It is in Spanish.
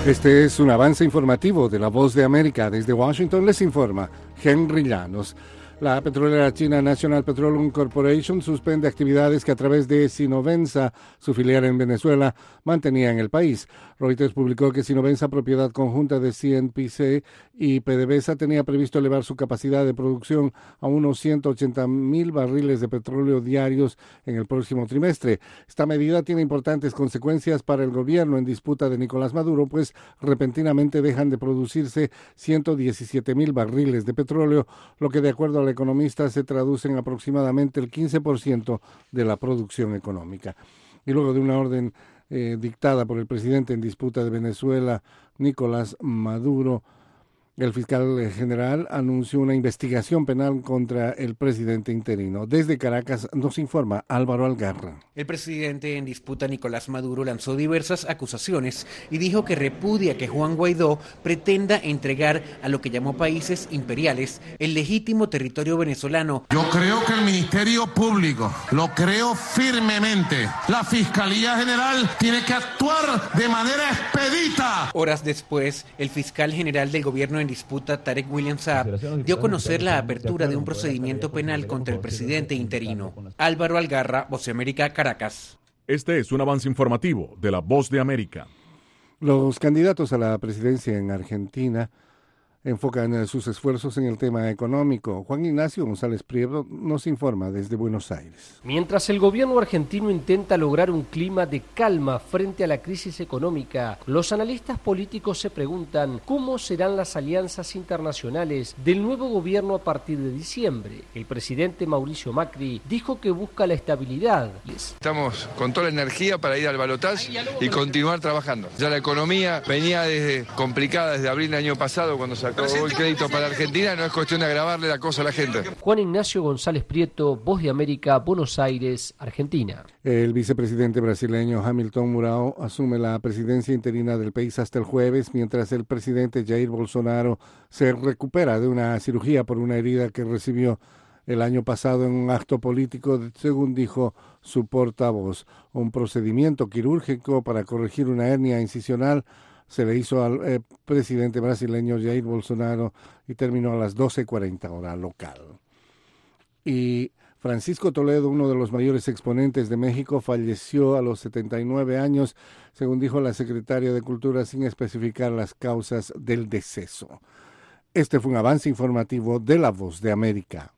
Este es un avance informativo de La Voz de América. Desde Washington les informa Henry Llanos. La petrolera china National Petroleum Corporation suspende actividades que a través de Sinovenza, su filial en Venezuela, mantenía en el país. Reuters publicó que Sinovenza, propiedad conjunta de CNPC y PDVSA, tenía previsto elevar su capacidad de producción a unos 180,000 barriles de petróleo diarios en el próximo trimestre. Esta medida tiene importantes consecuencias para el gobierno en disputa de Nicolás Maduro, pues repentinamente dejan de producirse 117,000 barriles de petróleo, lo que de acuerdo al economista se traduce en aproximadamente el 15% de la producción económica. Y luego de una orden dictada por el presidente en disputa de Venezuela, Nicolás Maduro, el fiscal general anunció una investigación penal contra el presidente interino. Desde Caracas nos informa Álvaro Algarra. El presidente en disputa, Nicolás Maduro, lanzó diversas acusaciones y dijo que repudia que Juan Guaidó pretenda entregar a lo que llamó países imperiales el legítimo territorio venezolano. Yo creo que el Ministerio Público, lo creo firmemente, la Fiscalía General tiene que actuar de manera expedita. Horas después, el fiscal general del gobierno en disputa, Tarek William Saab, dio a conocer la apertura de un procedimiento penal contra el presidente interino. Álvaro Algarra, Voz de América, Caracas. Este es un avance informativo de La Voz de América. Los candidatos a la presidencia en Argentina enfocan sus esfuerzos en el tema económico. Juan Ignacio González Prieto nos informa desde Buenos Aires. Mientras el gobierno argentino intenta lograr un clima de calma frente a la crisis económica, los analistas políticos se preguntan cómo serán las alianzas internacionales del nuevo gobierno a partir de diciembre. El presidente Mauricio Macri dijo que busca la estabilidad. Estamos con toda la energía para ir al balotaje y continuar trabajando. Ya la economía venía complicada desde abril del año pasado cuando se el crédito para Argentina, no es cuestión de agravarle la cosa a la gente. Juan Ignacio González Prieto, Voz de América, Buenos Aires, Argentina. El vicepresidente brasileño Hamilton Mourão asume la presidencia interina del país hasta el jueves, mientras el presidente Jair Bolsonaro se recupera de una cirugía por una herida que recibió el año pasado en un acto político, según dijo su portavoz. Un procedimiento quirúrgico para corregir una hernia incisional se le hizo al presidente brasileño Jair Bolsonaro y terminó a las 12:40 hora local. Y Francisco Toledo, uno de los mayores exponentes de México, falleció a los 79 años, según dijo la secretaria de Cultura, sin especificar las causas del deceso. Este fue un avance informativo de La Voz de América.